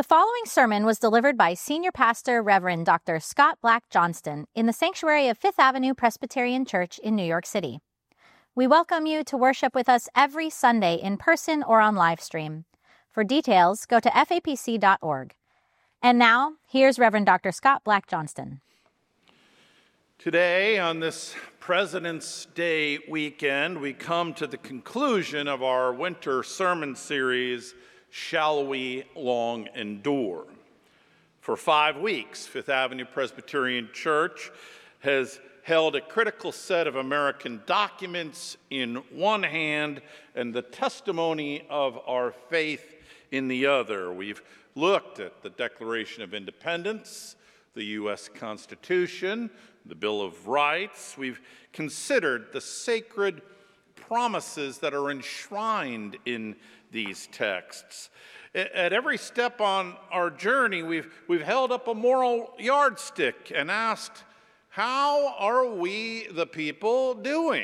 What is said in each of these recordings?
The following sermon was delivered by Senior Pastor Reverend Dr. Scott Black Johnston in the sanctuary of Fifth Avenue Presbyterian Church in New York City. We welcome you to worship with us every Sunday in person or on live stream. For details, go to fapc.org. And now, here's Reverend Dr. Scott Black Johnston. Today, on this President's Day weekend, we come to the conclusion of our winter sermon series, Shall We Long Endure? For 5 weeks, Fifth Avenue Presbyterian Church has held a critical set of American documents in one hand and the testimony of our faith in the other. We've looked at the Declaration of Independence, the U.S. Constitution, the Bill of Rights. We've considered the sacred promises that are enshrined in these texts. At every step on our journey, we've held up a moral yardstick and asked, how are we, the people, doing?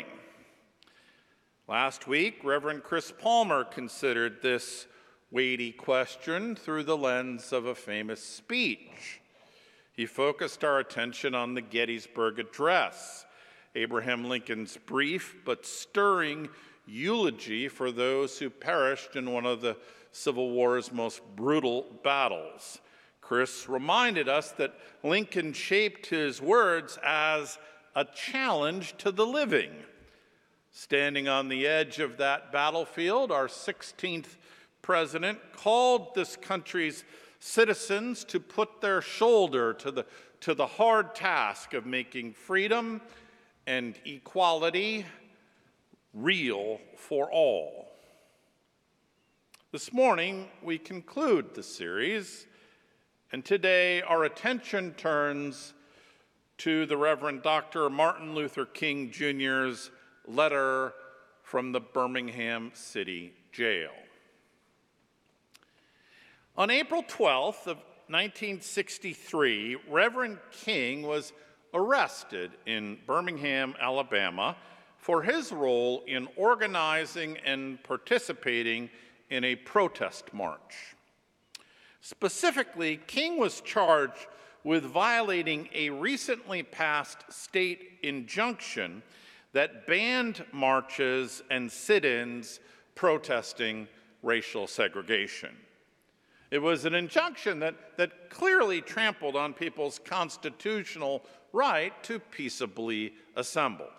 Last week, Reverend Chris Palmer considered this weighty question through the lens of a famous speech. He focused our attention on the Gettysburg Address, Abraham Lincoln's brief but stirring eulogy for those who perished in one of the Civil War's most brutal battles. Chris reminded us that Lincoln shaped his words as a challenge to the living. Standing on the edge of that battlefield, our 16th president called this country's citizens to put their shoulder to the hard task of making freedom and equality real for all. This morning, we conclude the series, and today our attention turns to the Reverend Dr. Martin Luther King Jr.'s letter from the Birmingham City Jail. On April 12th of 1963, Reverend King was arrested in Birmingham, Alabama, for his role in organizing and participating in a protest march. Specifically, King was charged with violating a recently passed state injunction that banned marches and sit-ins protesting racial segregation. It was an injunction that clearly trampled on people's constitutional right to peaceably assemble.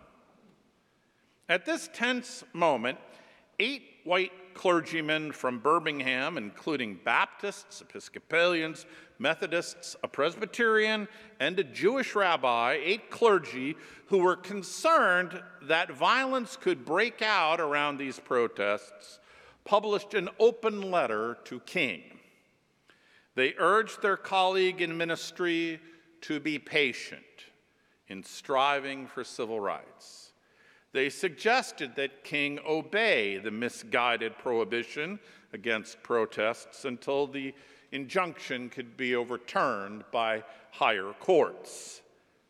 At this tense moment, 8 white clergymen from Birmingham, including Baptists, Episcopalians, Methodists, a Presbyterian, and a Jewish rabbi, 8 clergy who were concerned that violence could break out around these protests, published an open letter to King. They urged their colleague in ministry to be patient in striving for civil rights. They suggested that King obey the misguided prohibition against protests until the injunction could be overturned by higher courts.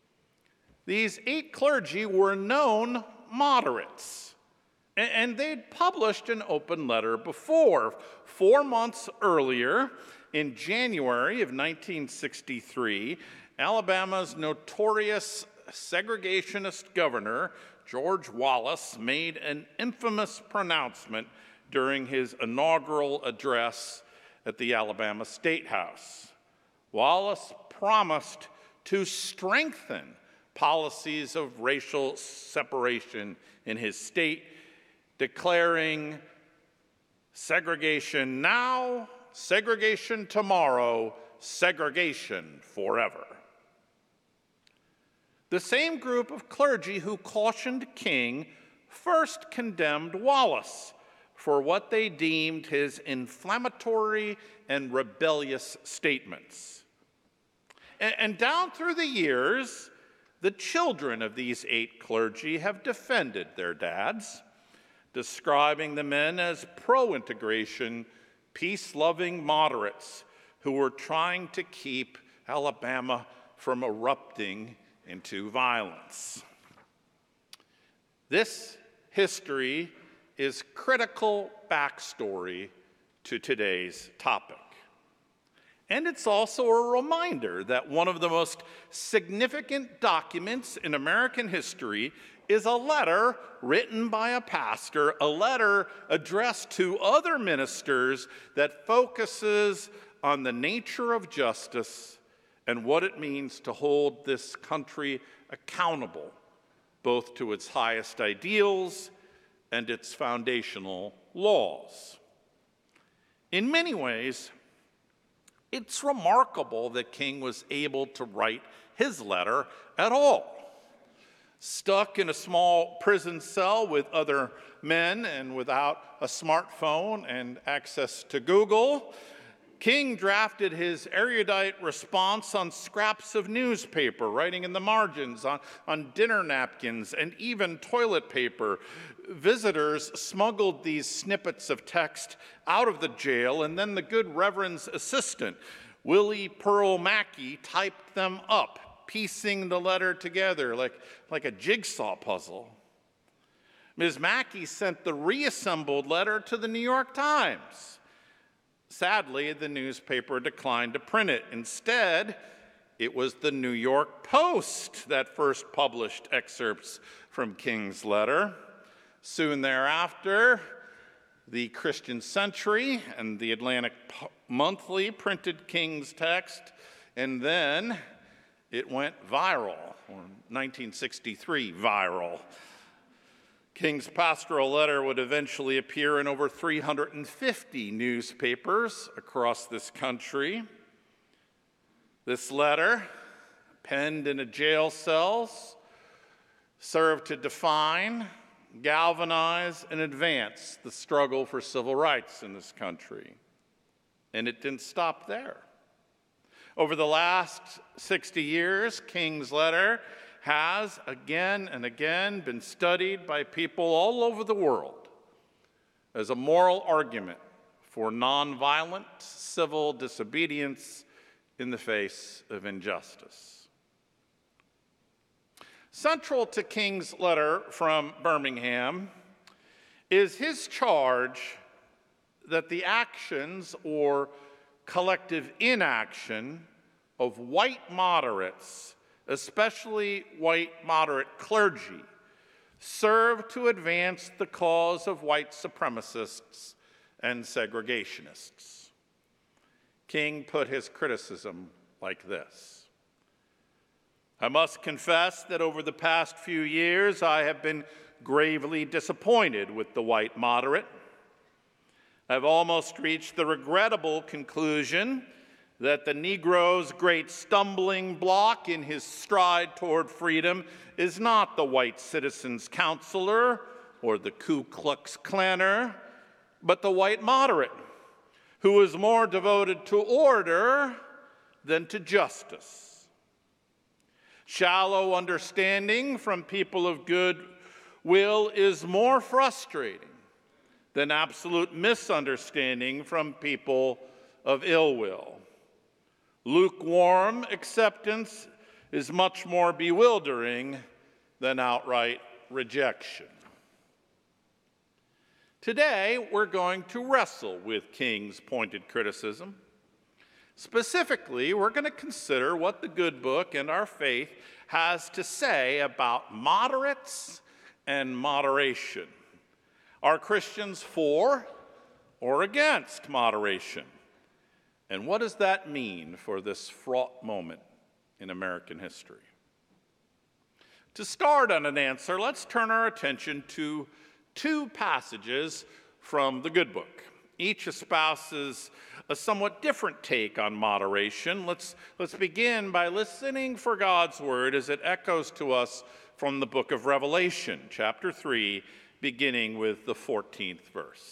These 8 clergy were known moderates, and they'd published an open letter before. 4 months earlier, in January of 1963, Alabama's notorious segregationist governor, George Wallace, made an infamous pronouncement during his inaugural address at the Alabama State House. Wallace promised to strengthen policies of racial separation in his state, declaring segregation now, segregation tomorrow, segregation forever. The same group of clergy who cautioned King first condemned Wallace for what they deemed his inflammatory and rebellious statements. And down through the years, the children of these 8 clergy have defended their dads, describing the men as pro-integration, peace-loving moderates who were trying to keep Alabama from erupting into violence. This history is critical backstory to today's topic. And it's also a reminder that one of the most significant documents in American history is a letter written by a pastor, a letter addressed to other ministers that focuses on the nature of justice and what it means to hold this country accountable, both to its highest ideals and its foundational laws. In many ways, it's remarkable that King was able to write his letter at all. Stuck in a small prison cell with other men and without a smartphone and access to Google, King drafted his erudite response on scraps of newspaper, writing in the margins, on dinner napkins, and even toilet paper. Visitors smuggled these snippets of text out of the jail, and then the good Reverend's assistant, Willie Pearl Mackey, typed them up, piecing the letter together like a jigsaw puzzle. Ms. Mackey sent the reassembled letter to the New York Times. Sadly, the newspaper declined to print it. Instead, it was the New York Post that first published excerpts from King's letter. Soon thereafter, the Christian Century and the Atlantic Monthly printed King's text, and then it went viral, or 1963 viral. King's pastoral letter would eventually appear in over 350 newspapers across this country. This letter, penned in a jail cell, served to define, galvanize, and advance the struggle for civil rights in this country. And it didn't stop there. Over the last 60 years, King's letter has again and again been studied by people all over the world as a moral argument for nonviolent civil disobedience in the face of injustice. Central to King's letter from Birmingham is his charge that the actions or collective inaction of white moderates, especially white moderate clergy, serve to advance the cause of white supremacists and segregationists. King put his criticism like this: I must confess that over the past few years I have been gravely disappointed with the white moderate. I've almost reached the regrettable conclusion that the Negro's great stumbling block in his stride toward freedom is not the white citizen's counselor or the Ku Klux Klanner, but the white moderate, who is more devoted to order than to justice. Shallow understanding from people of good will is more frustrating than absolute misunderstanding from people of ill will. Lukewarm acceptance is much more bewildering than outright rejection. Today, we're going to wrestle with King's pointed criticism. Specifically, we're going to consider what the Good Book and our faith has to say about moderates and moderation. Are Christians for or against moderation? And what does that mean for this fraught moment in American history? To start on an answer, let's turn our attention to two passages from the Good Book. Each espouses a somewhat different take on moderation. Let's begin by listening for God's word as it echoes to us from the book of Revelation, chapter 3, beginning with the 14th verse.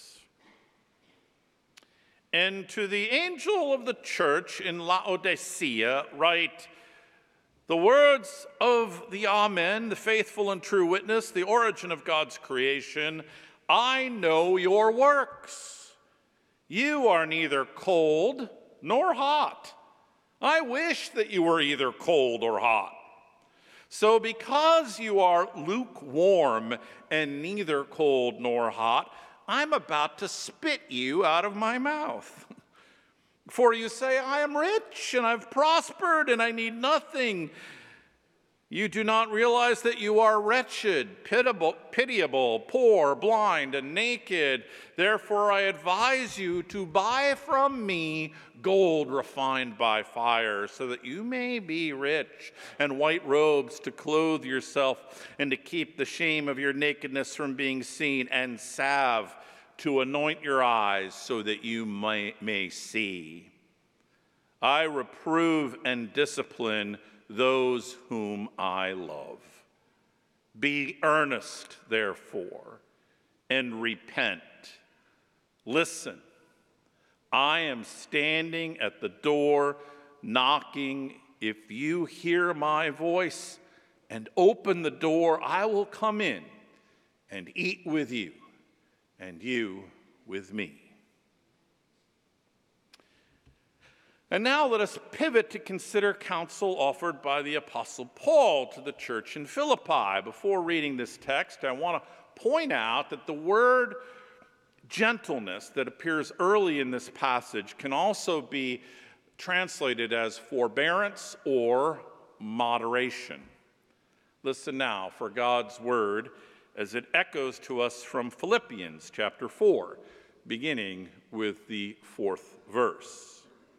And to the angel of the church in Laodicea write, the words of the Amen, the faithful and true witness, the origin of God's creation. I know your works. You are neither cold nor hot. I wish that you were either cold or hot. So because you are lukewarm and neither cold nor hot, I'm about to spit you out of my mouth. For you say, I am rich and I've prospered and I need nothing. You do not realize that you are wretched, pitiable, poor, blind, and naked. Therefore, I advise you to buy from me gold refined by fire, so that you may be rich, and white robes to clothe yourself, and to keep the shame of your nakedness from being seen, and salve to anoint your eyes, so that you may see. I reprove and discipline those whom I love. Be earnest, therefore, and repent. Listen, I am standing at the door, knocking. If you hear my voice and open the door, I will come in and eat with you, and you with me. And now let us pivot to consider counsel offered by the Apostle Paul to the church in Philippi. Before reading this text, I want to point out that the word gentleness that appears early in this passage can also be translated as forbearance or moderation. Listen now for God's word as it echoes to us from Philippians chapter 4, beginning with the 4th verse.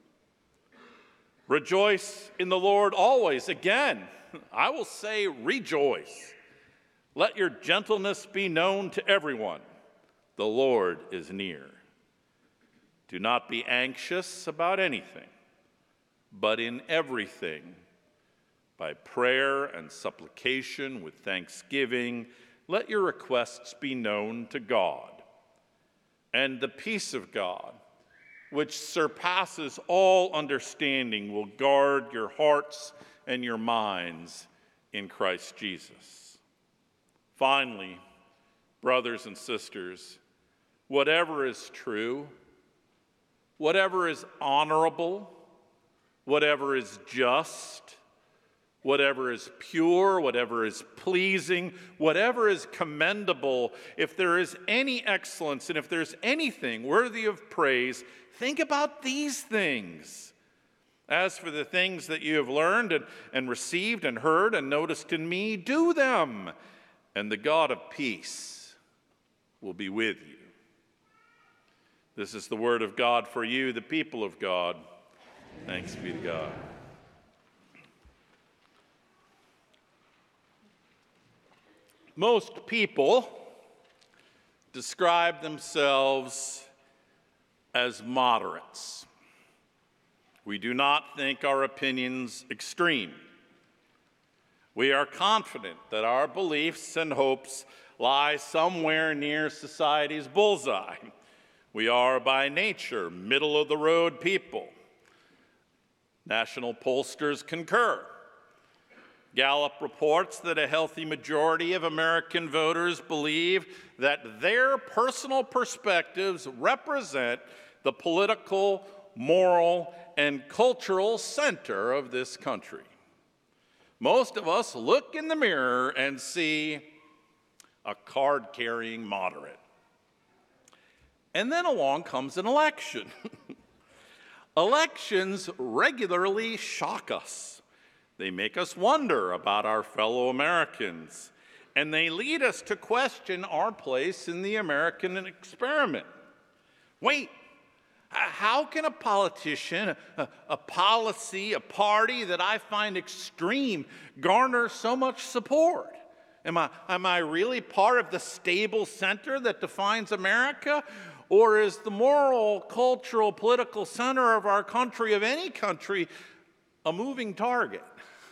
Rejoice in the Lord always. Again, I will say rejoice. Let your gentleness be known to everyone. The Lord is near. Do not be anxious about anything, but in everything, by prayer and supplication with thanksgiving, let your requests be known to God. And the peace of God, which surpasses all understanding, will guard your hearts and your minds in Christ Jesus. Finally, brothers and sisters, whatever is true, whatever is honorable, whatever is just, whatever is pure, whatever is pleasing, whatever is commendable, if there is any excellence and if there's anything worthy of praise, think about these things. As for the things that you have learned and received and heard and noticed in me, do them, and the God of peace will be with you. This is the word of God for you, the people of God. Thanks be to God. Most people describe themselves as moderates. We do not think our opinions extreme. We are confident that our beliefs and hopes lie somewhere near society's bullseye. We are by nature middle-of-the-road people. National pollsters concur. Gallup reports that a healthy majority of American voters believe that their personal perspectives represent the political, moral, and cultural center of this country. Most of us look in the mirror and see a card-carrying moderate. And then along comes an election. Elections regularly shock us. They make us wonder about our fellow Americans, and they lead us to question our place in the American experiment. Wait, how can a politician, a policy, a party that I find extreme garner so much support? Am I really part of the stable center that defines America? Or is the moral, cultural, political center of our country, of any country, a moving target?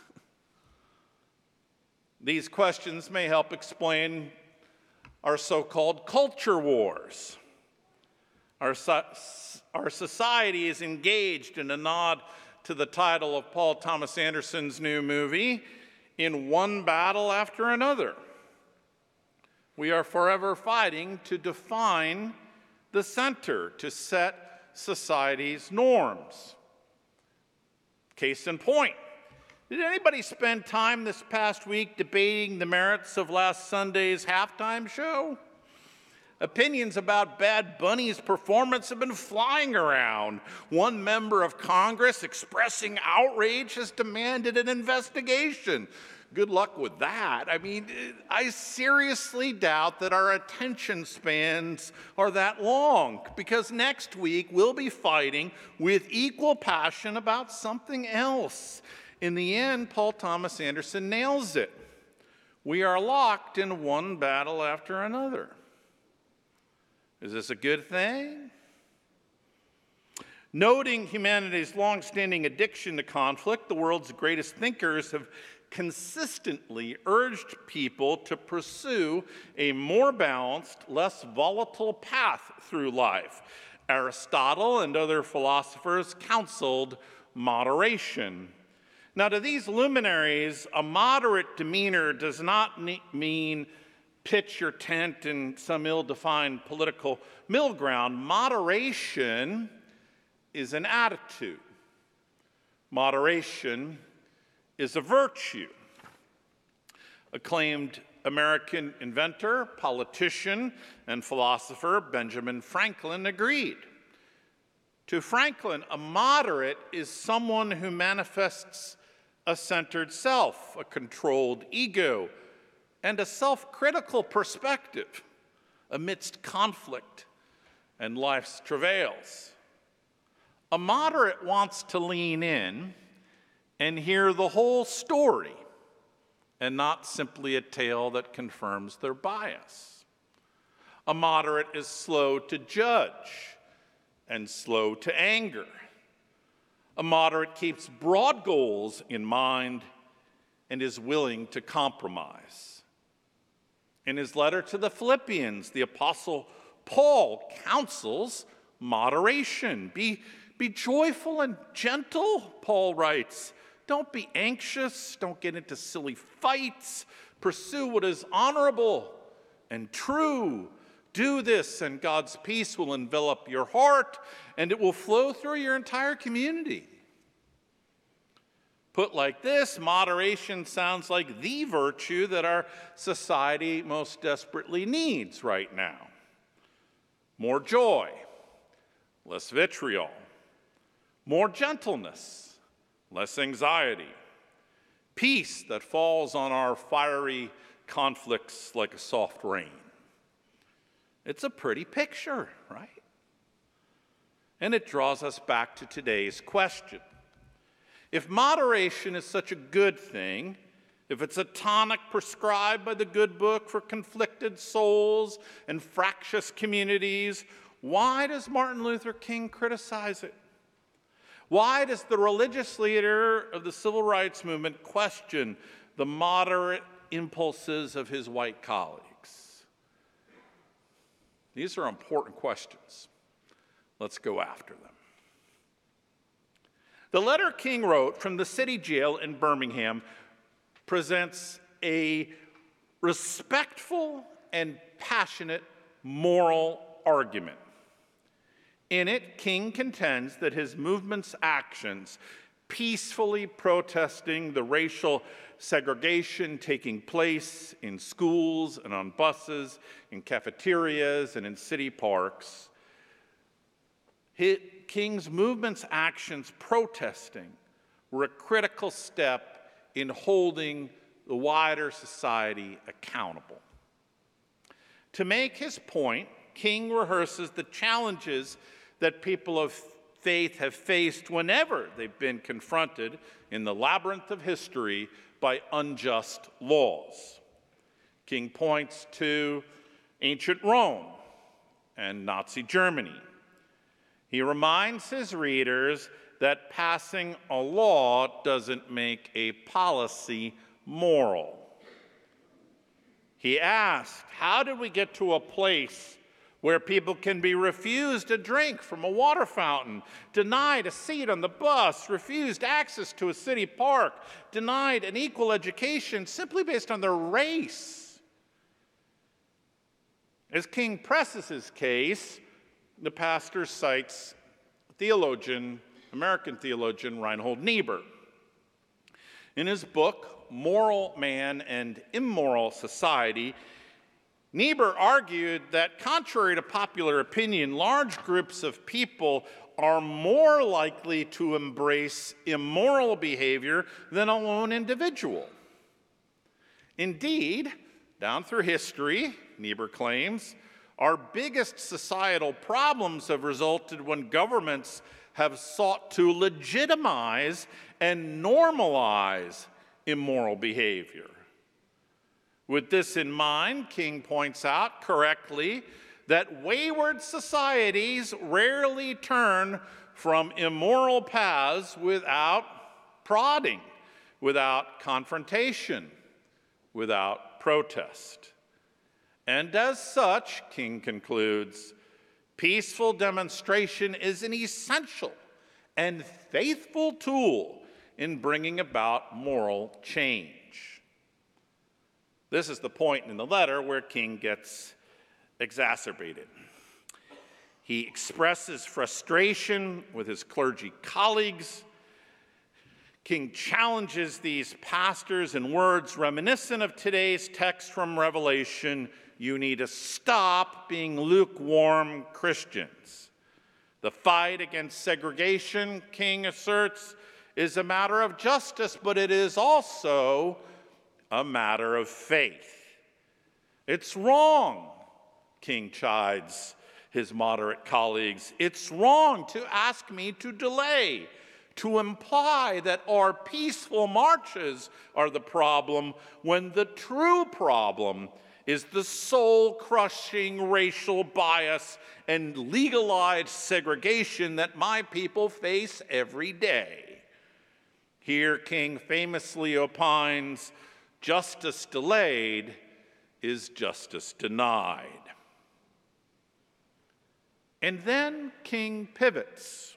These questions may help explain our so-called culture wars. Our society is engaged, in a nod to the title of Paul Thomas Anderson's new movie, in one battle after another. We are forever fighting to define the center, to set society's norms. Case in point, did anybody spend time this past week debating the merits of last Sunday's halftime show? Opinions about Bad Bunny's performance have been flying around. One member of Congress expressing outrage has demanded an investigation. Good luck with that. I mean, I seriously doubt that our attention spans are that long, because next week we'll be fighting with equal passion about something else. In the end, Paul Thomas Anderson nails it. We are locked in one battle after another. Is this a good thing? Noting humanity's long-standing addiction to conflict, the world's greatest thinkers have consistently urged people to pursue a more balanced, less volatile path through life. Aristotle and other philosophers counseled moderation. Now, to these luminaries, a moderate demeanor does not mean pitch your tent in some ill-defined political middle ground. Moderation is an attitude. Moderation is a virtue. Acclaimed American inventor, politician, and philosopher Benjamin Franklin agreed. To Franklin, a moderate is someone who manifests a centered self, a controlled ego, and a self-critical perspective amidst conflict and life's travails. A moderate wants to lean in and hear the whole story and not simply a tale that confirms their bias. A moderate is slow to judge and slow to anger. A moderate keeps broad goals in mind and is willing to compromise. In his letter to the Philippians, the Apostle Paul counsels moderation. Be joyful and gentle, Paul writes. Don't be anxious. Don't get into silly fights. Pursue what is honorable and true. Do this, and God's peace will envelop your heart, and it will flow through your entire community. Put like this, moderation sounds like the virtue that our society most desperately needs right now. More joy, less vitriol. More gentleness, less anxiety. Peace that falls on our fiery conflicts like a soft rain. It's a pretty picture, right? And it draws us back to today's question. If moderation is such a good thing, if it's a tonic prescribed by the good book for conflicted souls and fractious communities, why does Martin Luther King criticize it? Why does the religious leader of the civil rights movement question the moderate impulses of his white colleagues? These are important questions. Let's go after them. The letter King wrote from the city jail in Birmingham presents a respectful and passionate moral argument. In it, King contends that his movement's actions, peacefully protesting the racial segregation taking place in schools and on buses, in cafeterias and in city parks, King's movement's actions protesting were a critical step in holding the wider society accountable. To make his point, King rehearses the challenges that people of faith have faced whenever they've been confronted in the labyrinth of history by unjust laws. King points to ancient Rome and Nazi Germany. He reminds his readers that passing a law doesn't make a policy moral. He asked, how did we get to a place where people can be refused a drink from a water fountain, denied a seat on the bus, refused access to a city park, denied an equal education simply based on their race? As King presses his case, the pastor cites American theologian Reinhold Niebuhr. In his book, Moral Man and Immoral Society, Niebuhr argued that, contrary to popular opinion, large groups of people are more likely to embrace immoral behavior than a lone individual. Indeed, down through history, Niebuhr claims, our biggest societal problems have resulted when governments have sought to legitimize and normalize immoral behavior. With this in mind, King points out correctly that wayward societies rarely turn from immoral paths without prodding, without confrontation, without protest. And as such, King concludes, peaceful demonstration is an essential and faithful tool in bringing about moral change. This is the point in the letter where King gets exacerbated. He expresses frustration with his clergy colleagues. King challenges these pastors in words reminiscent of today's text from Revelation: you need to stop being lukewarm Christians. The fight against segregation, King asserts, is a matter of justice, but it is also a matter of faith. It's wrong, King chides his moderate colleagues. It's wrong to ask me to delay, to imply that our peaceful marches are the problem when the true problem is the soul-crushing racial bias and legalized segregation that my people face every day. Here, King famously opines, justice delayed is justice denied. And then King pivots.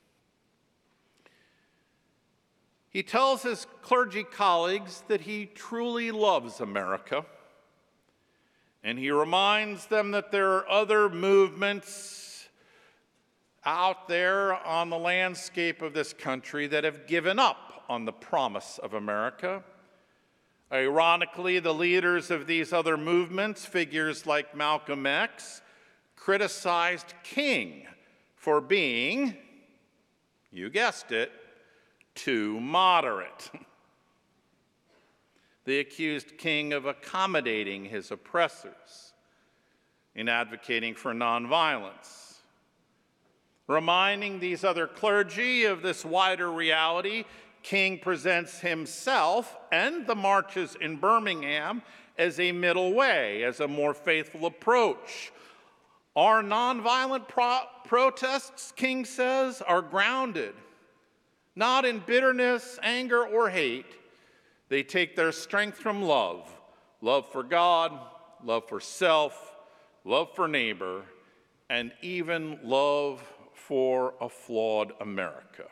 He tells his clergy colleagues that he truly loves America, and he reminds them that there are other movements out there on the landscape of this country that have given up on the promise of America. Ironically, the leaders of these other movements, figures like Malcolm X, criticized King for being, you guessed it, too moderate. They accused King of accommodating his oppressors in advocating for nonviolence. Reminding these other clergy of this wider reality, King presents himself and the marches in Birmingham as a middle way, as a more faithful approach. Our nonviolent protests, King says, are grounded not in bitterness, anger, or hate. They take their strength from love. Love for God, love for self, love for neighbor, and even love for a flawed America.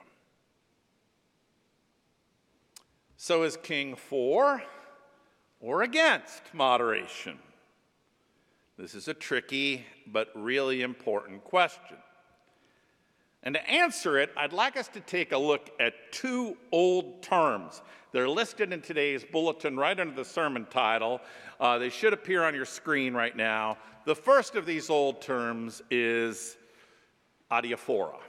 So is King for or against moderation? This is a tricky but really important question. And to answer it, I'd like us to take a look at two old terms. They're listed in today's bulletin right under the sermon title. They should appear on your screen right now. The first of these old terms is adiaphora.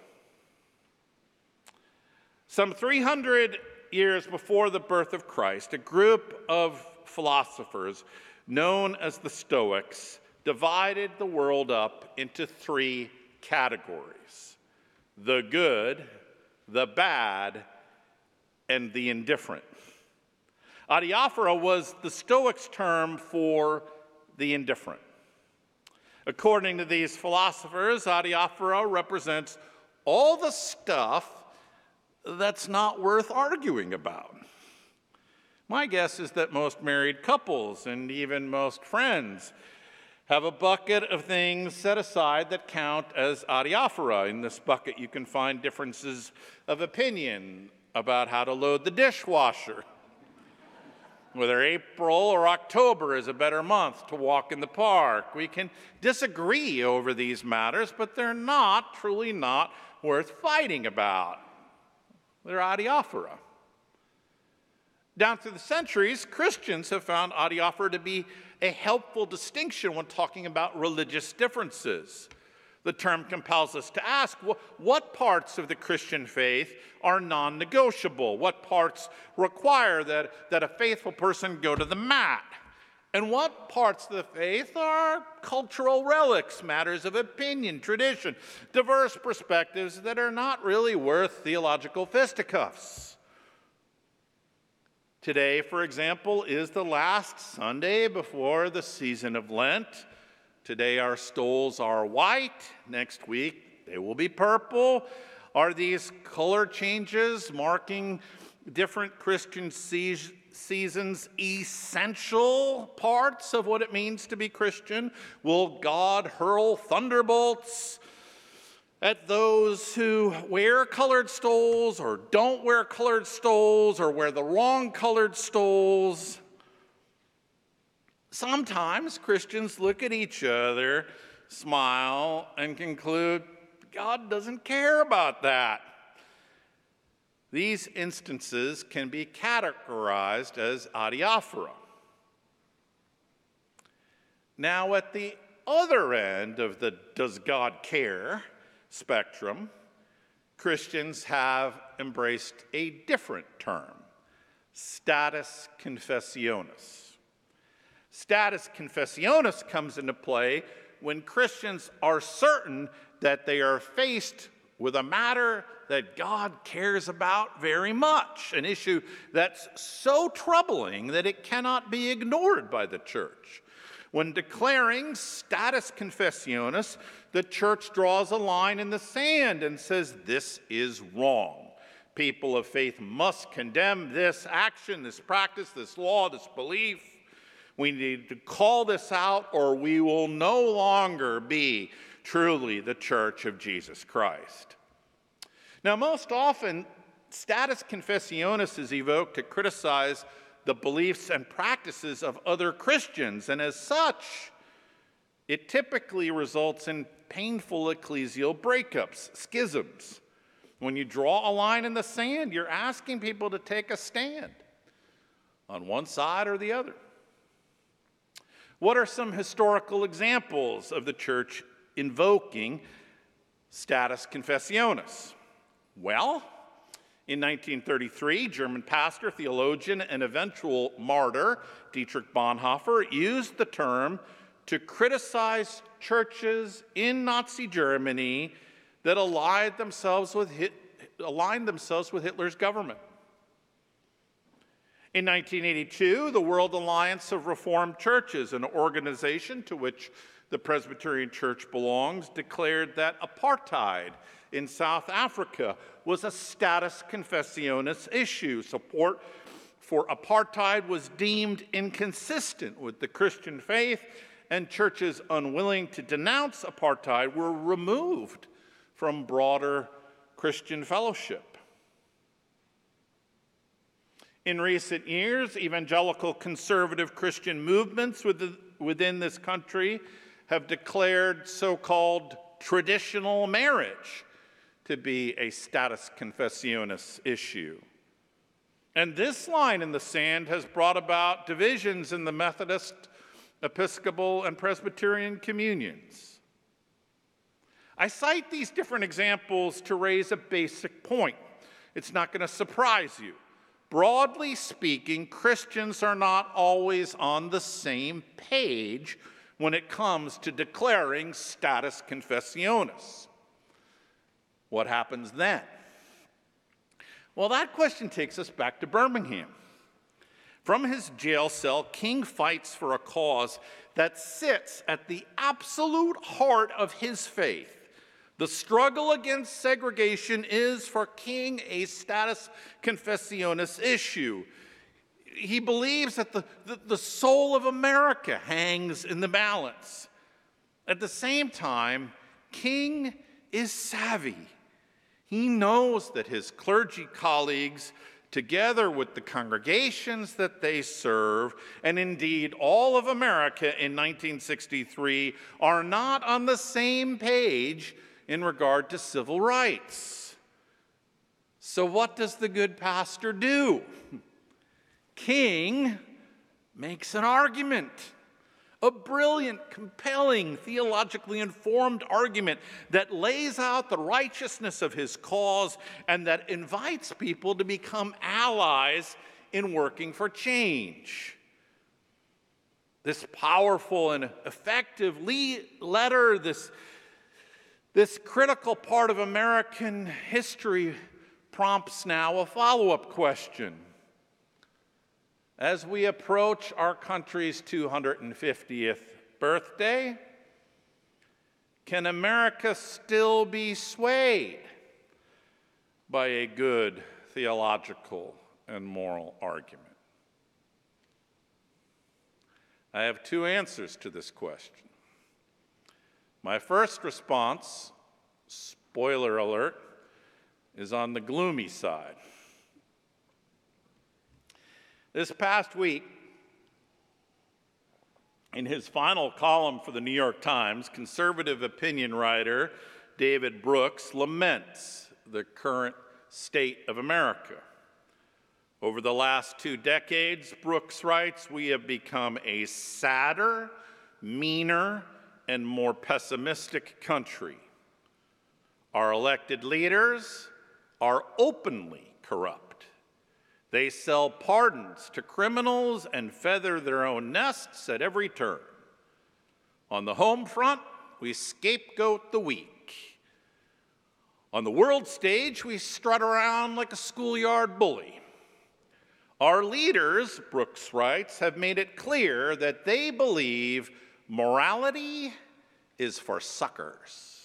Some 300 years before the birth of Christ, a group of philosophers known as the Stoics divided the world up into three categories: the good, the bad, and the indifferent. Adiaphora was the Stoics' term for the indifferent. According to these philosophers, adiaphora represents all the stuff that's not worth arguing about. My guess is that most married couples and even most friends have a bucket of things set aside that count as adiaphora. In this bucket, you can find differences of opinion about how to load the dishwasher, whether April or October is a better month to walk in the park. We can disagree over these matters, but they're not, truly not, worth fighting about. They're adiaphora. Down through the centuries, Christians have found adiaphora to be a helpful distinction when talking about religious differences. The term compels us to ask, what parts of the Christian faith are non-negotiable? What parts require that a faithful person go to the mat? And what parts of the faith are cultural relics, matters of opinion, tradition, diverse perspectives that are not really worth theological fisticuffs? Today, for example, is the last Sunday before the season of Lent. Today our stoles are white. Next week they will be purple. Are these color changes marking different Christian seasons essential parts of what it means to be Christian? Will God hurl thunderbolts at those who wear colored stoles or don't wear colored stoles or wear the wrong colored stoles? Sometimes Christians look at each other, smile, and conclude, God doesn't care about that. These instances can be categorized as adiaphora. Now, at the other end of the does God care spectrum, Christians have embraced a different term, status confessionis. Status confessionis comes into play when Christians are certain that they are faced with a matter that God cares about very much, an issue that's so troubling that it cannot be ignored by the church. When declaring status confessionis, the church draws a line in the sand and says, this is wrong. People of faith must condemn this action, this practice, this law, this belief. We need to call this out, or we will no longer be truly the church of Jesus Christ. Now, most often, status confessionis is evoked to criticize the beliefs and practices of other Christians, and as such, it typically results in painful ecclesial breakups, schisms. When you draw a line in the sand, you're asking people to take a stand on one side or the other. What are some historical examples of the church invoking status confessionis? Well, in 1933, German pastor, theologian, and eventual martyr Dietrich Bonhoeffer used the term to criticize churches in Nazi Germany that aligned themselves with Hitler's government. In 1982, the World Alliance of Reformed Churches, an organization to which the Presbyterian Church belongs, declared that apartheid in South Africa was a status confessionis issue. Support for apartheid was deemed inconsistent with the Christian faith, and churches unwilling to denounce apartheid were removed from broader Christian fellowship. In recent years, evangelical conservative Christian movements within this country have declared so-called traditional marriage to be a status confessionis issue. And this line in the sand has brought about divisions in the Methodist, Episcopal, and Presbyterian communions. I cite these different examples to raise a basic point. It's not going to surprise you. Broadly speaking, Christians are not always on the same page when it comes to declaring status confessionis. What happens then? Well, that question takes us back to Birmingham. From his jail cell, King fights for a cause that sits at the absolute heart of his faith. The struggle against segregation is for King a status confessionis issue. He believes that the soul of America hangs in the balance. At the same time, King is savvy. He knows that his clergy colleagues, together with the congregations that they serve, and indeed all of America in 1963, are not on the same page in regard to civil rights. So what does the good pastor do? king makes an argument, a brilliant, compelling, theologically informed argument that lays out the righteousness of his cause and that invites people to become allies in working for change. This powerful and effective letter, this critical part of American history prompts now a follow-up question. As we approach our country's 250th birthday, can America still be swayed by a good theological and moral argument? I have two answers to this question. My first response, spoiler alert, is on the gloomy side. This past week, in his final column for the New York Times, conservative opinion writer David Brooks laments the current state of America. Over the last 2 decades, Brooks writes, we have become a sadder, meaner, and more pessimistic country. Our elected leaders are openly corrupt. They sell pardons to criminals and feather their own nests at every turn. On the home front, we scapegoat the weak. On the world stage, we strut around like a schoolyard bully. Our leaders, Brooks writes, have made it clear that they believe morality is for suckers.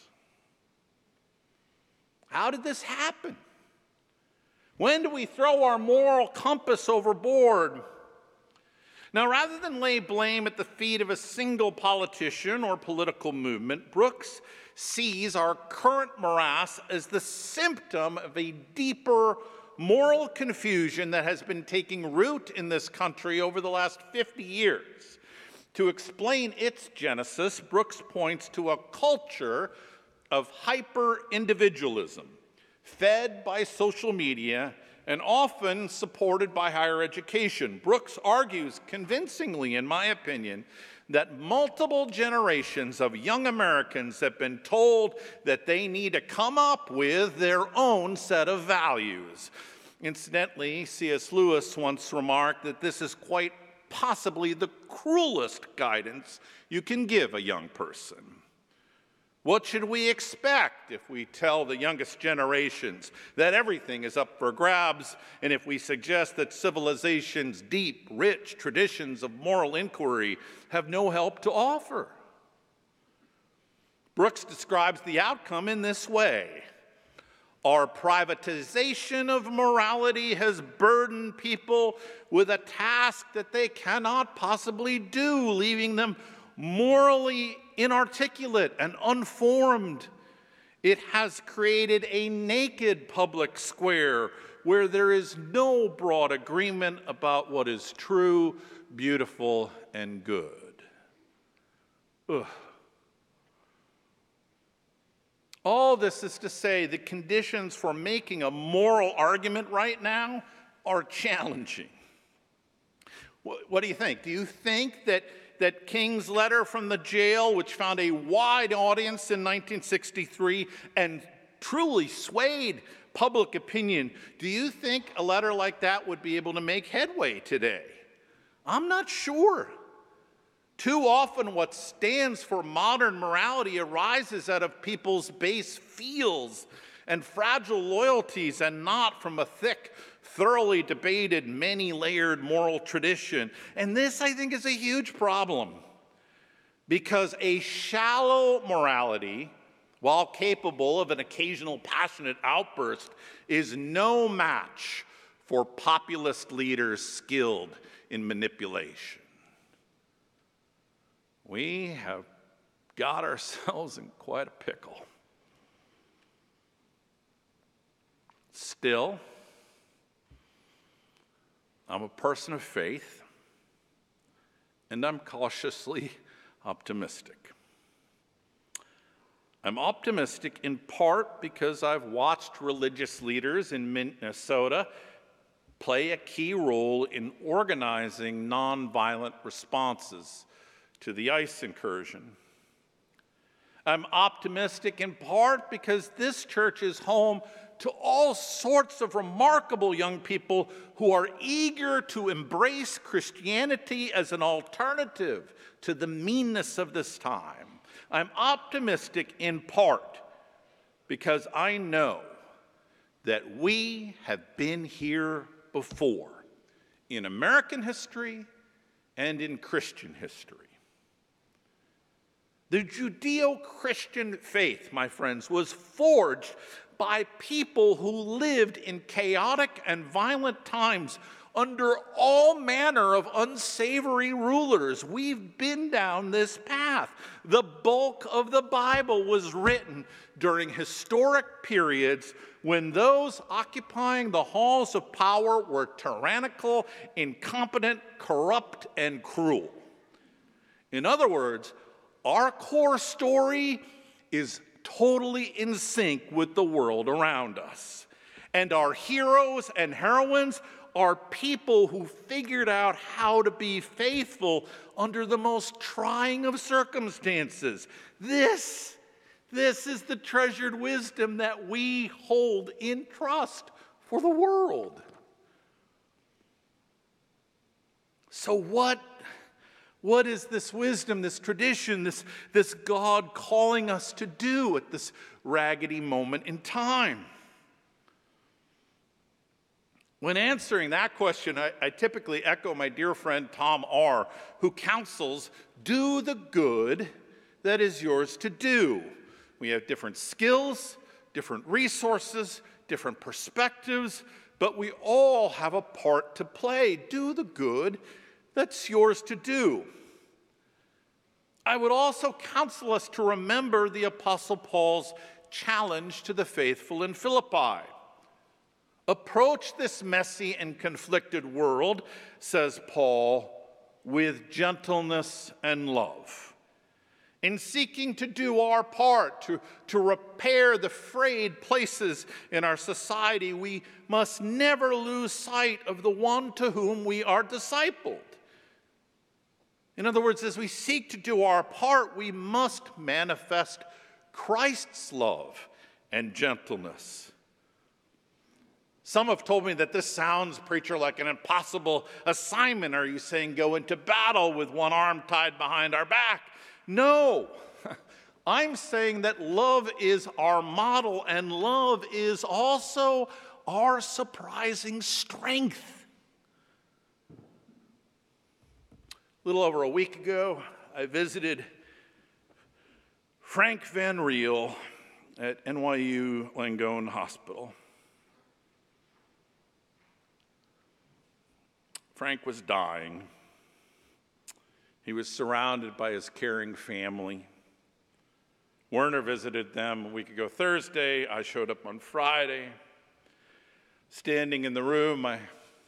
How did this happen? When do we throw our moral compass overboard? Now, rather than lay blame at the feet of a single politician or political movement, Brooks sees our current morass as the symptom of a deeper moral confusion that has been taking root in this country over the last 50 years. To explain its genesis, Brooks points to a culture of hyper-individualism, fed by social media and often supported by higher education. Brooks argues convincingly, in my opinion, that multiple generations of young Americans have been told that they need to come up with their own set of values. Incidentally, C.S. Lewis once remarked that this is quite possibly the cruelest guidance you can give a young person. What should we expect if we tell the youngest generations that everything is up for grabs, and if we suggest that civilization's deep, rich traditions of moral inquiry have no help to offer? Brooks describes the outcome in this way. Our privatization of morality has burdened people with a task that they cannot possibly do, leaving them morally inarticulate and unformed. It has created a naked public square where there is no broad agreement about what is true, beautiful, and good. Ugh. All this is to say the conditions for making a moral argument right now are challenging. What do you think? Do you think that King's letter from the jail, which found a wide audience in 1963 and truly swayed public opinion, do you think a letter like that would be able to make headway today? I'm not sure. Too often what stands for modern morality arises out of people's base feels and fragile loyalties and not from a thick, thoroughly debated, many-layered moral tradition. And this, I think, is a huge problem because a shallow morality, while capable of an occasional passionate outburst, is no match for populist leaders skilled in manipulation. We have got ourselves in quite a pickle. Still, I'm a person of faith, and I'm cautiously optimistic. I'm optimistic in part because I've watched religious leaders in Minnesota play a key role in organizing nonviolent responses to the ICE incursion. I'm optimistic in part because this church is home to all sorts of remarkable young people who are eager to embrace Christianity as an alternative to the meanness of this time. I'm optimistic in part because I know that we have been here before in American history and in Christian history. The Judeo-Christian faith, my friends, was forged by people who lived in chaotic and violent times under all manner of unsavory rulers. We've been down this path. The bulk of the Bible was written during historic periods when those occupying the halls of power were tyrannical, incompetent, corrupt, and cruel. In other words, our core story is totally in sync with the world around us. And our heroes and heroines are people who figured out how to be faithful under the most trying of circumstances. This is the treasured wisdom that we hold in trust for the world. So what is this wisdom, this tradition, this God calling us to do at this raggedy moment in time? When answering that question, I typically echo my dear friend Tom R., who counsels, do the good that is yours to do. We have different skills, different resources, different perspectives, but we all have a part to play. Do the good that's yours to do. I would also counsel us to remember the Apostle Paul's challenge to the faithful in Philippi. Approach this messy and conflicted world, says Paul, with gentleness and love. In seeking to do our part, to repair the frayed places in our society, we must never lose sight of the one to whom we are discipled. In other words, as we seek to do our part, we must manifest Christ's love and gentleness. Some have told me that this sounds, preacher, like an impossible assignment. Are you saying go into battle with one arm tied behind our back? No. I'm saying that love is our model, and love is also our surprising strength. A little over a week ago, I visited Frank Van Riel at NYU Langone Hospital. Frank was dying. He was surrounded by his caring family. Werner visited them a week ago Thursday. I showed up on Friday. Standing in the room, I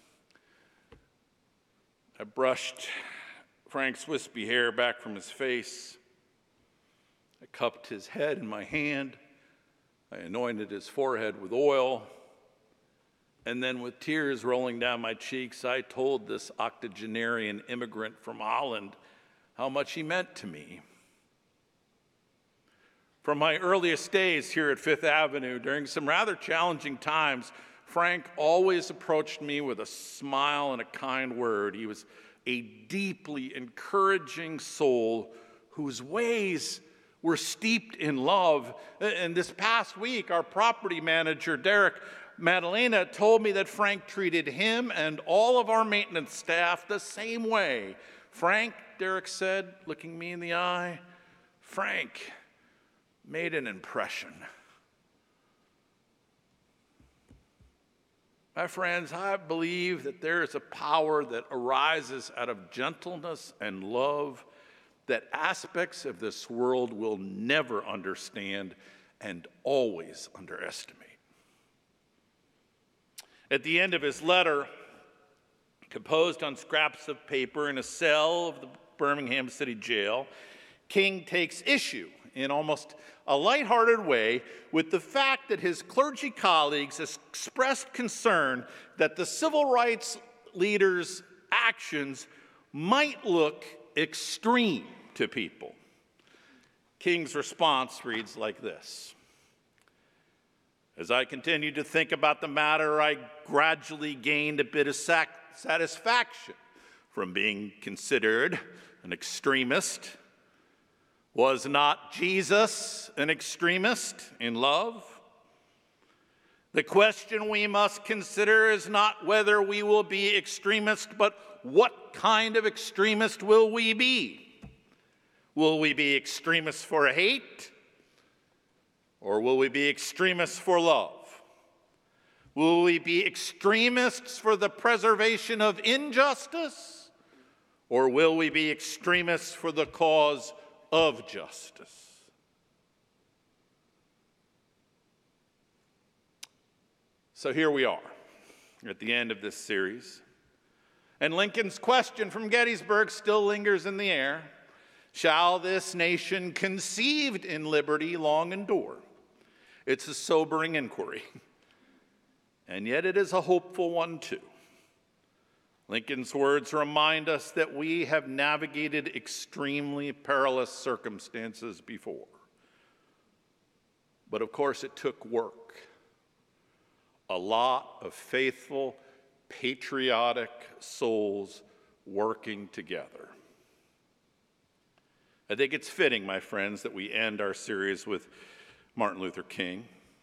brushed Frank's wispy hair back from his face. I cupped his head in my hand. I anointed his forehead with oil. And then with tears rolling down my cheeks, I told this octogenarian immigrant from Holland how much he meant to me. From my earliest days here at Fifth Avenue, during some rather challenging times, Frank always approached me with a smile and a kind word. He was a deeply encouraging soul whose ways were steeped in love. And this past week, our property manager, Derek Madalena, told me that Frank treated him and all of our maintenance staff the same way. Frank, Derek said, looking me in the eye, Frank made an impression. My friends, I believe that there is a power that arises out of gentleness and love that aspects of this world will never understand and always underestimate. At the end of his letter, composed on scraps of paper in a cell of the Birmingham City Jail, King takes issue in almost a lighthearted way with the fact that his clergy colleagues expressed concern that the civil rights leaders' actions might look extreme to people. King's response reads like this: "As I continued to think about the matter, I gradually gained a bit of satisfaction from being considered an extremist. Was not Jesus an extremist in love? The question we must consider is not whether we will be extremist, but what kind of extremist will we be? Will we be extremists for hate? Or will we be extremists for love? Will we be extremists for the preservation of injustice? Or will we be extremists for the cause of justice?" So here we are at the end of this series. And Lincoln's question from Gettysburg still lingers in the air. Shall this nation conceived in liberty long endure? It's a sobering inquiry, and yet it is a hopeful one too. Lincoln's words remind us that we have navigated extremely perilous circumstances before. But of course, it took work. A lot of faithful, patriotic souls working together. I think it's fitting, my friends, that we end our series with Martin Luther King.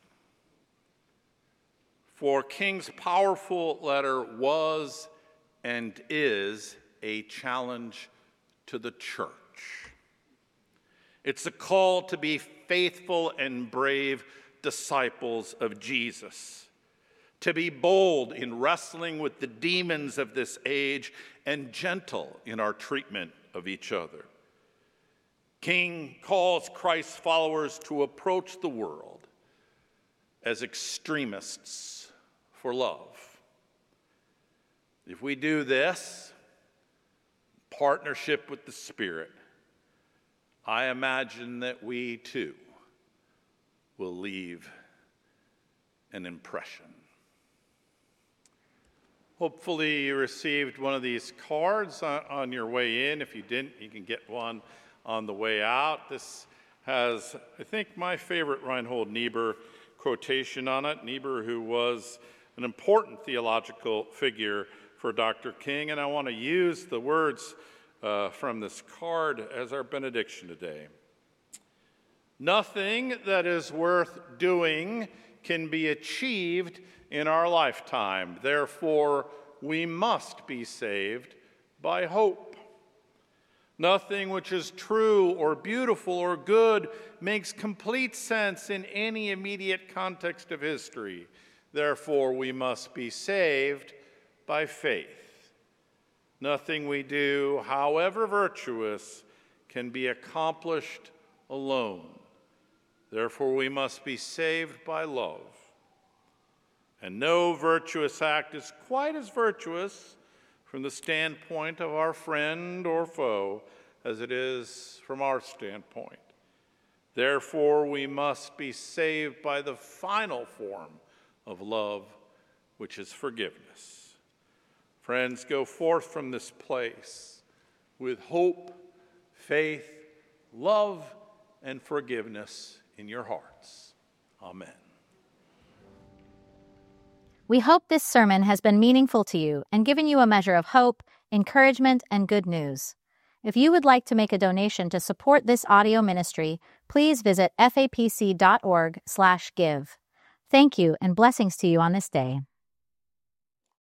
For King's powerful letter was and is a challenge to the church. It's a call to be faithful and brave disciples of Jesus, to be bold in wrestling with the demons of this age and gentle in our treatment of each other. King calls Christ's followers to approach the world as extremists for love. If we do this, partnership with the Spirit, I imagine that we too will leave an impression. Hopefully you received one of these cards on your way in. If you didn't, you can get one on the way out. This has, I think, my favorite Reinhold Niebuhr quotation on it. Niebuhr, who was an important theological figure for Dr. King, and I want to use the words from this card as our benediction today. Nothing that is worth doing can be achieved in our lifetime. Therefore, we must be saved by hope. Nothing which is true or beautiful or good makes complete sense in any immediate context of history. Therefore, we must be saved by faith. Nothing we do, however virtuous, can be accomplished alone. Therefore, we must be saved by love. And no virtuous act is quite as virtuous from the standpoint of our friend or foe as it is from our standpoint. Therefore, we must be saved by the final form of love, which is forgiveness. Friends, go forth from this place with hope, faith, love, and forgiveness in your hearts. Amen. We hope this sermon has been meaningful to you and given you a measure of hope, encouragement, and good news. If you would like to make a donation to support this audio ministry, please visit fapc.org/give. Thank you and blessings to you on this day.